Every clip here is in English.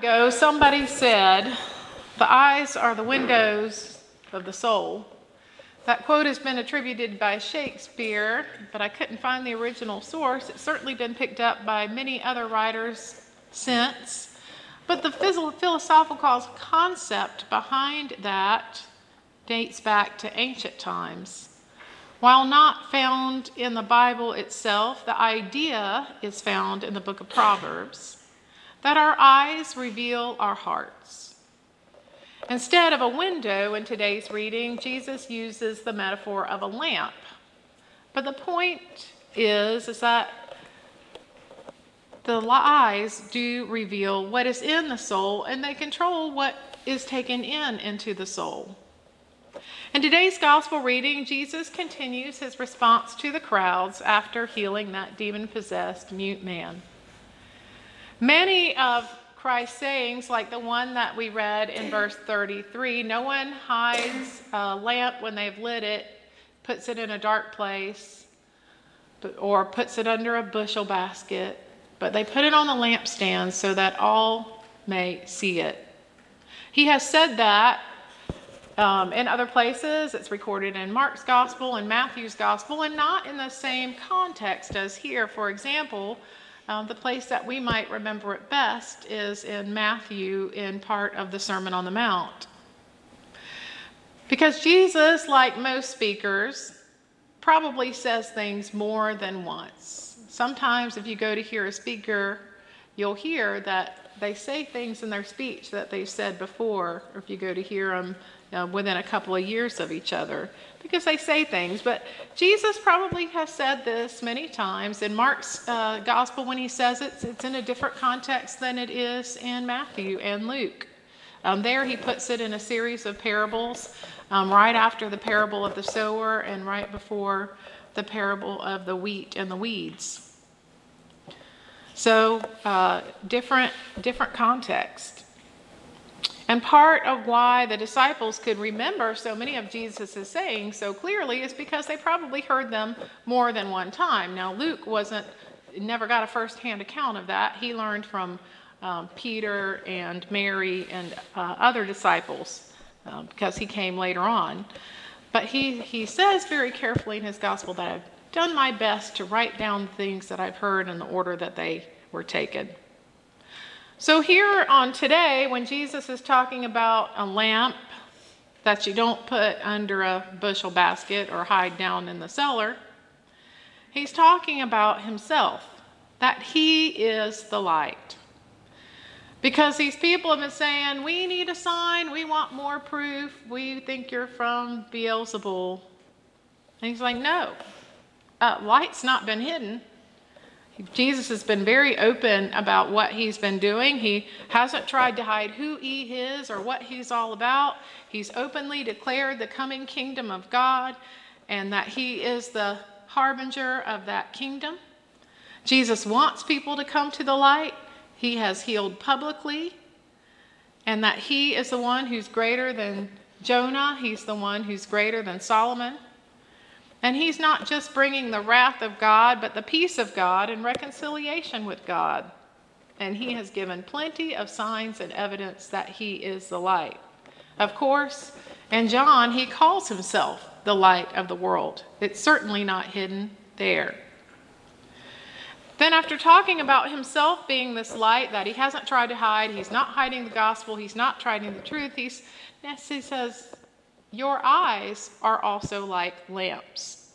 ago, somebody said, "The eyes are the windows of the soul." That quote has been attributed by Shakespeare, but I couldn't find the original source. It's certainly been picked up by many other writers since. But the philosophical concept behind that dates back to ancient times. While not found in the Bible itself, the idea is found in the book of Proverbs, that our eyes reveal our hearts. Instead of a window in today's reading, Jesus uses the metaphor of a lamp. But the point is that the eyes do reveal what is in the soul, and they control what is taken into the soul. In today's gospel reading, Jesus continues his response to the crowds after healing that demon-possessed mute man. Many of Christ's sayings, like the one that we read in verse 33, no one hides a lamp when they've lit it, puts it in a dark place, or puts it under a bushel basket, but they put it on the lampstand so that all may see it. He has said that in other places. It's recorded in Mark's gospel and Matthew's gospel, and not in the same context as here. For example, the place that we might remember it best is in Matthew in part of the Sermon on the Mount. Because Jesus, like most speakers, probably says things more than once. Sometimes if you go to hear a speaker, you'll hear that they say things in their speech that they've said before, or if you go to hear them within a couple of years of each other, because they say things. But Jesus probably has said this many times. In Mark's gospel, when he says it, it's in a different context than it is in Matthew and Luke. There he puts it in a series of parables, right after the parable of the sower and right before the parable of the wheat and the weeds. So different context. And part of why the disciples could remember so many of Jesus' sayings so clearly is because they probably heard them more than one time. Now, Luke never got a first-hand account of that. He learned from Peter and Mary and other disciples because he came later on. But he says very carefully in his gospel that I've done my best to write down things that I've heard in the order that they were taken. So here on today, when Jesus is talking about a lamp that you don't put under a bushel basket or hide down in the cellar, he's talking about himself, that he is the light. Because these people have been saying, we need a sign, we want more proof, we think you're from Beelzebul. And he's like, no, light's not been hidden. Jesus has been very open about what he's been doing. He hasn't tried to hide who he is or what he's all about. He's openly declared the coming kingdom of God and that he is the harbinger of that kingdom. Jesus wants people to come to the light. He has healed publicly, and that he is the one who's greater than Jonah. He's the one who's greater than Solomon. And he's not just bringing the wrath of God, but the peace of God and reconciliation with God. And he has given plenty of signs and evidence that he is the light. Of course, in John, he calls himself the light of the world. It's certainly not hidden there. Then after talking about himself being this light that he hasn't tried to hide, he's not hiding the gospel, he's not hiding the truth, he says, your eyes are also like lamps.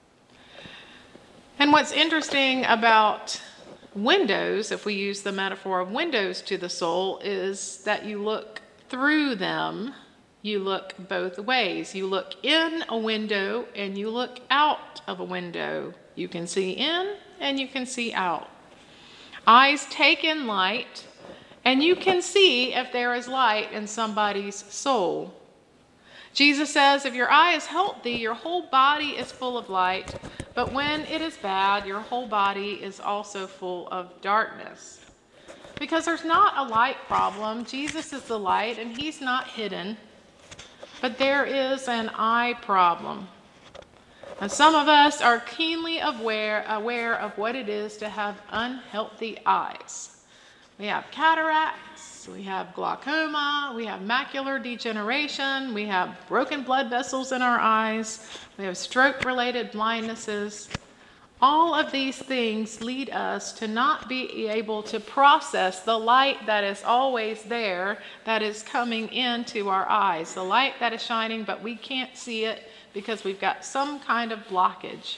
And what's interesting about windows, if we use the metaphor of windows to the soul, is that you look through them, you look both ways. You look in a window and you look out of a window. You can see in and you can see out. Eyes take in light, and you can see if there is light in somebody's soul. Jesus says, if your eye is healthy, your whole body is full of light, but when it is bad, your whole body is also full of darkness. Because there's not a light problem. Jesus is the light, and he's not hidden. But there is an eye problem. And some of us are keenly aware of what it is to have unhealthy eyes. We have cataracts, we have glaucoma, we have macular degeneration, we have broken blood vessels in our eyes, we have stroke-related blindnesses. All of these things lead us to not be able to process the light that is always there, that is coming into our eyes. The light that is shining, but we can't see it because we've got some kind of blockage.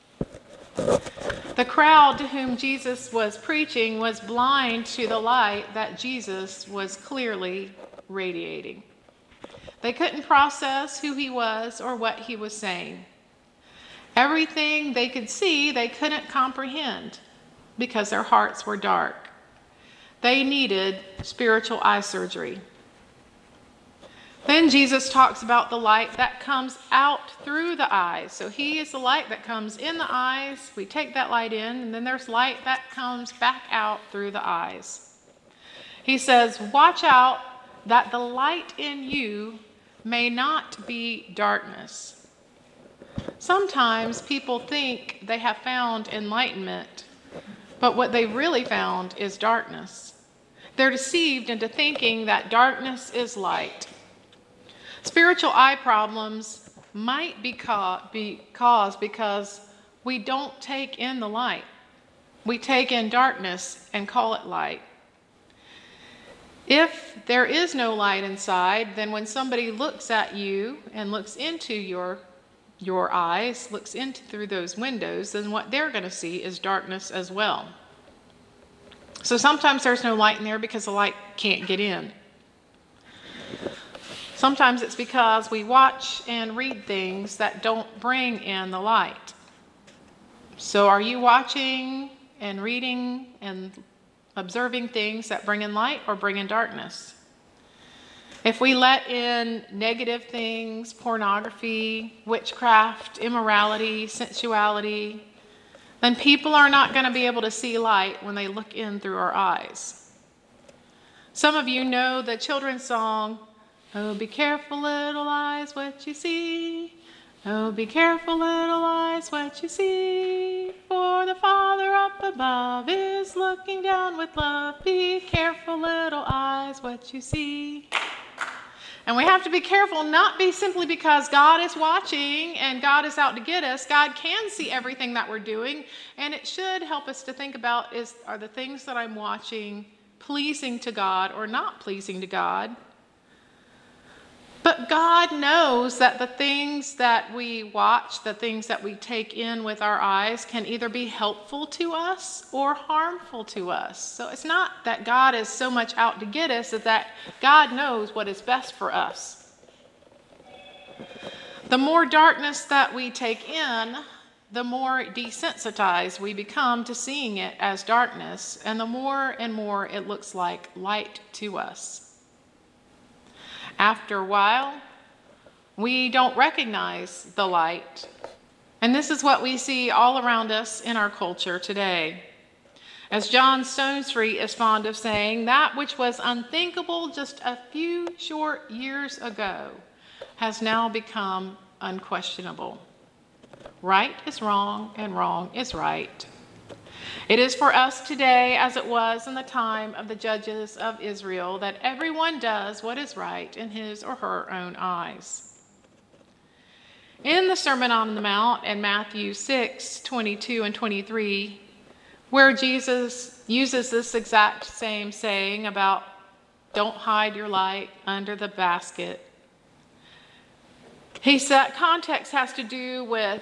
The crowd to whom Jesus was preaching was blind to the light that Jesus was clearly radiating. They couldn't process who he was or what he was saying. Everything they could see, they couldn't comprehend because their hearts were dark. They needed spiritual eye surgery. Then Jesus talks about the light that comes out through the eyes. So he is the light that comes in the eyes. We take that light in, and then there's light that comes back out through the eyes. He says, watch out that the light in you may not be darkness. Sometimes people think they have found enlightenment, but what they really found is darkness. They're deceived into thinking that darkness is light. Spiritual eye problems might be caused because we don't take in the light. We take in darkness and call it light. If there is no light inside, then when somebody looks at you and looks into your eyes, looks into through those windows, then what they're going to see is darkness as well. So sometimes there's no light in there because the light can't get in. Sometimes it's because we watch and read things that don't bring in the light. So are you watching and reading and observing things that bring in light or bring in darkness? If we let in negative things, pornography, witchcraft, immorality, sensuality, then people are not going to be able to see light when they look in through our eyes. Some of you know the children's song, "Oh, be careful, little eyes, what you see. Oh, be careful, little eyes, what you see. For the Father up above is looking down with love. Be careful, little eyes, what you see." And we have to be careful, not be simply because God is watching and God is out to get us. God can see everything that we're doing, and it should help us to think about, are the things that I'm watching pleasing to God or not pleasing to God? But God knows that the things that we watch, the things that we take in with our eyes, can either be helpful to us or harmful to us. So it's not that God is so much out to get us, it's that God knows what is best for us. The more darkness that we take in, the more desensitized we become to seeing it as darkness, and the more and more it looks like light to us. After a while, we don't recognize the light. And this is what we see all around us in our culture today. As John Stonestreet is fond of saying, that which was unthinkable just a few short years ago has now become unquestionable. Right is wrong and wrong is right. It is for us today, as it was in the time of the judges of Israel, that everyone does what is right in his or her own eyes. In the Sermon on the Mount in Matthew 6:22 and 23, where Jesus uses this exact same saying about don't hide your light under the basket, he said context has to do with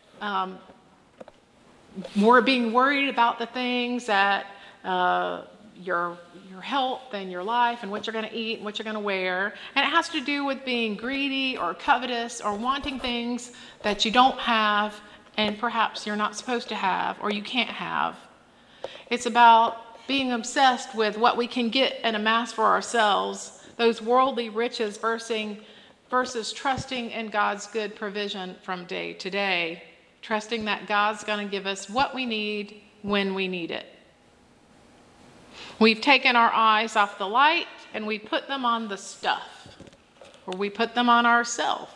we're being worried about the things that your health and your life and what you're going to eat and what you're going to wear. And it has to do with being greedy or covetous or wanting things that you don't have and perhaps you're not supposed to have or you can't have. It's about being obsessed with what we can get and amass for ourselves, those worldly riches versus trusting in God's good provision from day to day. Trusting that God's going to give us what we need when we need it. We've taken our eyes off the light and we put them on the stuff, or we put them on ourselves.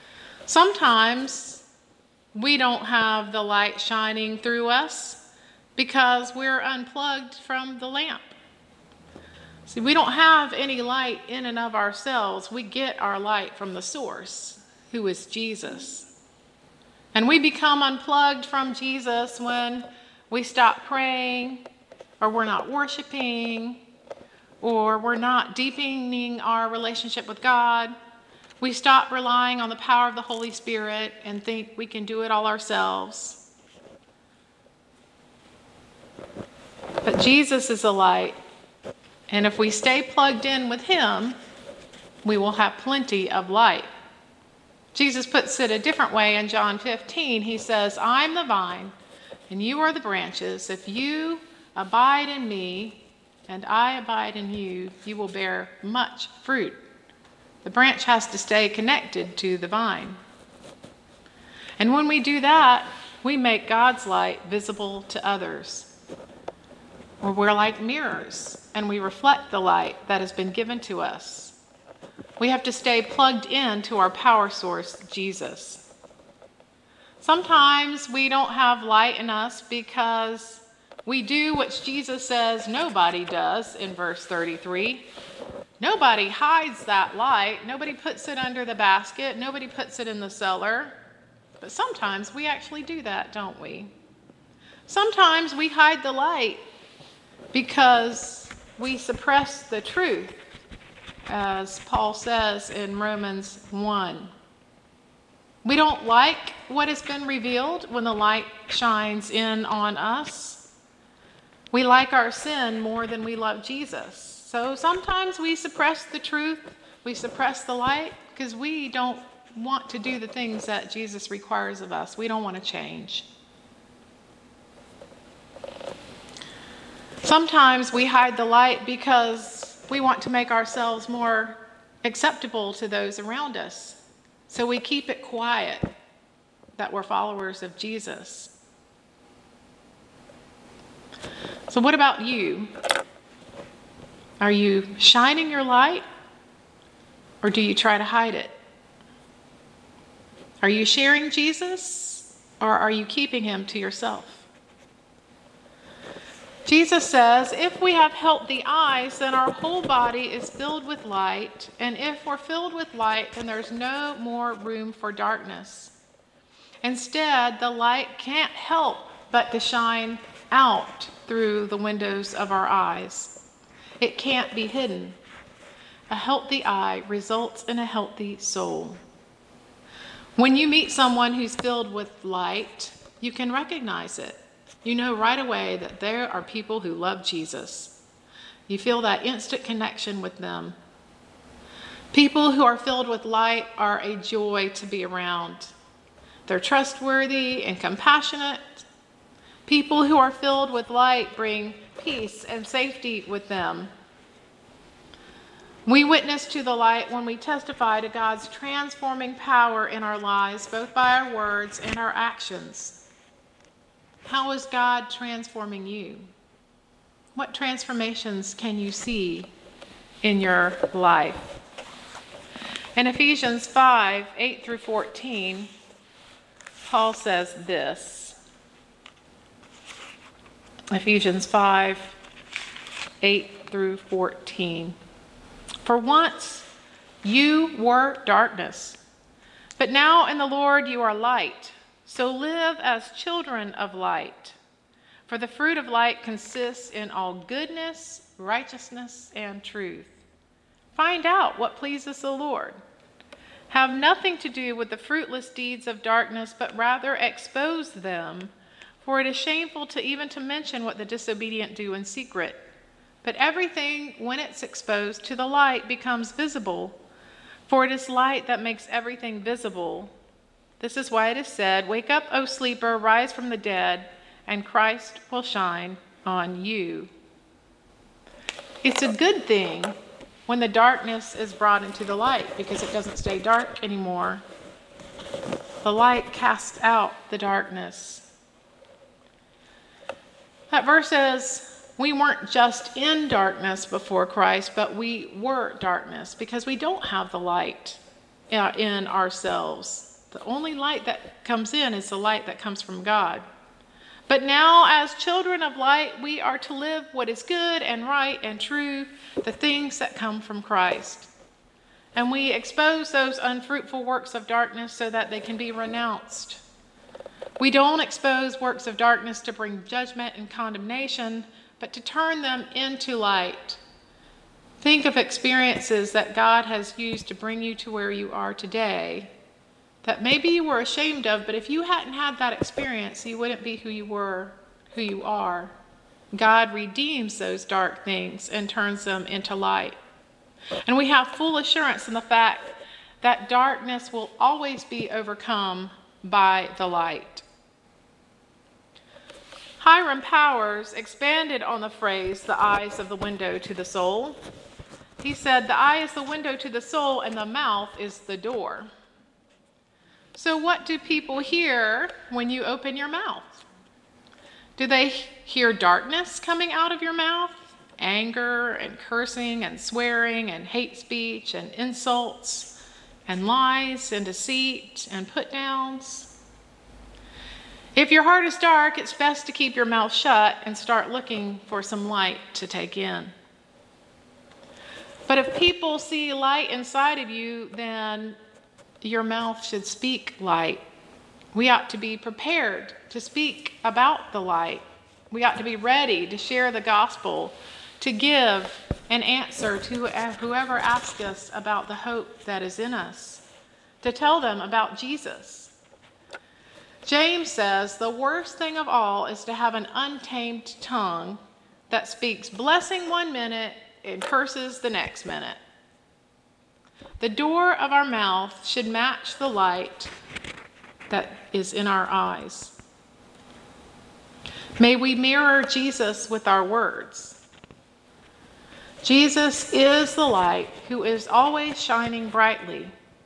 Sometimes we don't have the light shining through us because we're unplugged from the lamp. See, we don't have any light in and of ourselves. We get our light from the source, who is Jesus. And we become unplugged from Jesus when we stop praying, or we're not worshiping, or we're not deepening our relationship with God. We stop relying on the power of the Holy Spirit and think we can do it all ourselves. But Jesus is a light, and if we stay plugged in with him, we will have plenty of light. Jesus puts it a different way in John 15. He says, I'm the vine, and you are the branches. If you abide in me, and I abide in you, you will bear much fruit. The branch has to stay connected to the vine. And when we do that, we make God's light visible to others. Or we're like mirrors, and we reflect the light that has been given to us. We have to stay plugged in to our power source, Jesus. Sometimes we don't have light in us because we do what Jesus says nobody does in verse 33. Nobody hides that light. Nobody puts it under the basket. Nobody puts it in the cellar. But sometimes we actually do that, don't we? Sometimes we hide the light because we suppress the truth, as Paul says in Romans 1. We don't like what has been revealed when the light shines in on us. We like our sin more than we love Jesus. So sometimes we suppress the truth, we suppress the light, because we don't want to do the things that Jesus requires of us. We don't want to change. Sometimes we hide the light because we want to make ourselves more acceptable to those around us. So we keep it quiet that we're followers of Jesus. So what about you? Are you shining your light, or do you try to hide it? Are you sharing Jesus, or are you keeping him to yourself? Jesus says, if we have healthy eyes, then our whole body is filled with light. And if we're filled with light, then there's no more room for darkness. Instead, the light can't help but to shine out through the windows of our eyes. It can't be hidden. A healthy eye results in a healthy soul. When you meet someone who's filled with light, you can recognize it. You know right away that there are people who love Jesus. You feel that instant connection with them. People who are filled with light are a joy to be around. They're trustworthy and compassionate. People who are filled with light bring peace and safety with them. We witness to the light when we testify to God's transforming power in our lives, both by our words and our actions. How is God transforming you? What transformations can you see in your life? In Ephesians 5, 8 through 14, Paul says this. Ephesians 5, 8 through 14. For once you were darkness, but now in the Lord you are light. So live as children of light. For the fruit of light consists in all goodness, righteousness, and truth. Find out what pleases the Lord. Have nothing to do with the fruitless deeds of darkness, but rather expose them. For it is shameful even to mention what the disobedient do in secret. But everything, when it's exposed to the light, becomes visible. For it is light that makes everything visible. This is why it is said, "Wake up, O sleeper, rise from the dead, and Christ will shine on you." It's a good thing when the darkness is brought into the light, because it doesn't stay dark anymore. The light casts out the darkness. That verse says, we weren't just in darkness before Christ, but we were darkness because we don't have the light in ourselves. The only light that comes in is the light that comes from God. But now, as children of light, we are to live what is good and right and true, the things that come from Christ. And we expose those unfruitful works of darkness so that they can be renounced. We don't expose works of darkness to bring judgment and condemnation, but to turn them into light. Think of experiences that God has used to bring you to where you are today, that maybe you were ashamed of, but if you hadn't had that experience, you wouldn't be who you are. God redeems those dark things and turns them into light. And we have full assurance in the fact that darkness will always be overcome by the light. Hiram Powers expanded on the phrase, the eye is the window to the soul. He said, the eye is the window to the soul and the mouth is the door. So what do people hear when you open your mouth? Do they hear darkness coming out of your mouth? Anger and cursing and swearing and hate speech and insults and lies and deceit and put downs? If your heart is dark, it's best to keep your mouth shut and start looking for some light to take in. But if people see light inside of you, then your mouth should speak light. We ought to be prepared to speak about the light. We ought to be ready to share the gospel, to give an answer to whoever asks us about the hope that is in us, to tell them about Jesus. James says the worst thing of all is to have an untamed tongue that speaks blessing one minute and curses the next minute. The door of our mouth should match the light that is in our eyes. May we mirror Jesus with our words. Jesus is the light who is always shining brightly.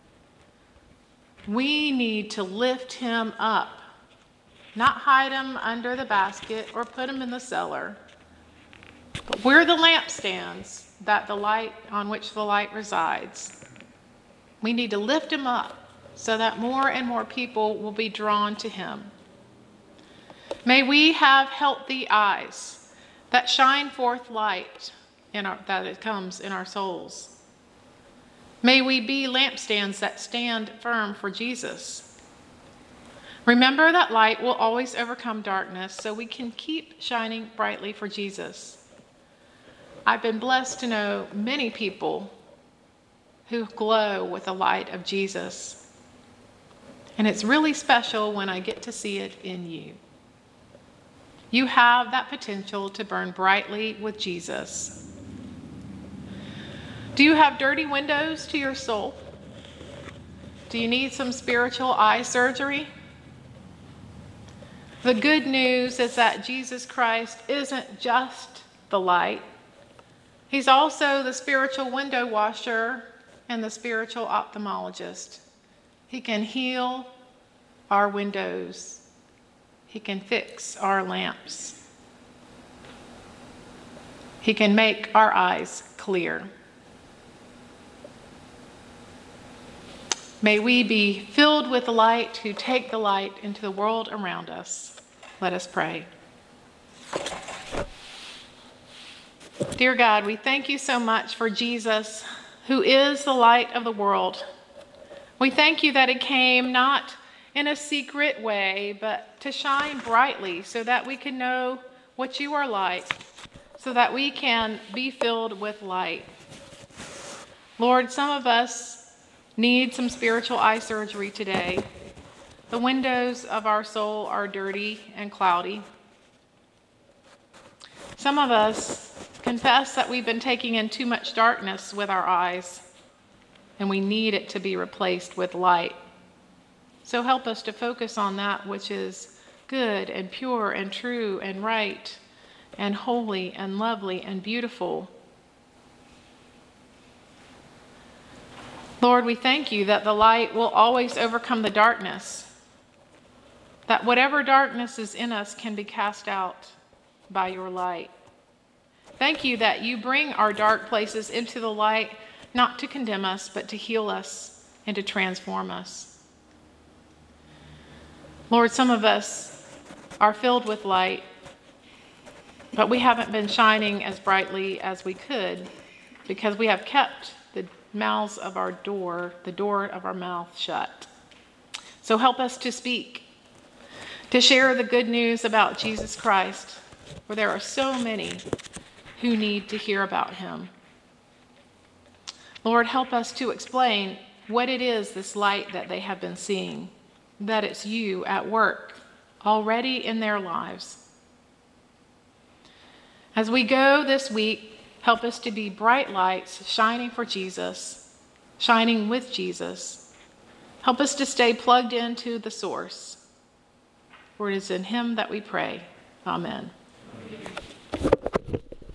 We need to lift him up, not hide him under the basket or put him in the cellar. But we're the lampstands that the light on which the light resides. We need to lift him up so that more and more people will be drawn to him. May we have healthy eyes that shine forth light that it comes in our souls. May we be lampstands that stand firm for Jesus. Remember that light will always overcome darkness, so we can keep shining brightly for Jesus. I've been blessed to know many people who glow with the light of Jesus. And it's really special when I get to see it in you. You have that potential to burn brightly with Jesus. Do you have dirty windows to your soul? Do you need some spiritual eye surgery? The good news is that Jesus Christ isn't just the light. He's also the spiritual window washer and the spiritual ophthalmologist. He can heal our windows. He can fix our lamps. He can make our eyes clear. May we be filled with light who take the light into the world around us. Let us pray. Dear God, we thank you so much for Jesus, who is the light of the world. We thank you that he came not in a secret way, but to shine brightly so that we can know what you are like, so that we can be filled with light. Lord, some of us need some spiritual eye surgery today. The windows of our soul are dirty and cloudy. Some of us confess that we've been taking in too much darkness with our eyes, and we need it to be replaced with light. So help us to focus on that which is good and pure and true and right and holy and lovely and beautiful. Lord, we thank you that the light will always overcome the darkness, that whatever darkness is in us can be cast out by your light. Thank you that you bring our dark places into the light, not to condemn us, but to heal us and to transform us. Lord, some of us are filled with light, but we haven't been shining as brightly as we could because we have kept the mouths of our door, the door of our mouth shut. So help us to speak, to share the good news about Jesus Christ, for there are so many who need to hear about him. Lord, help us to explain what it is, this light that they have been seeing, that it's you at work already in their lives. As we go this week, help us to be bright lights shining for Jesus, shining with Jesus. Help us to stay plugged into the source. For it is in him that we pray. Amen.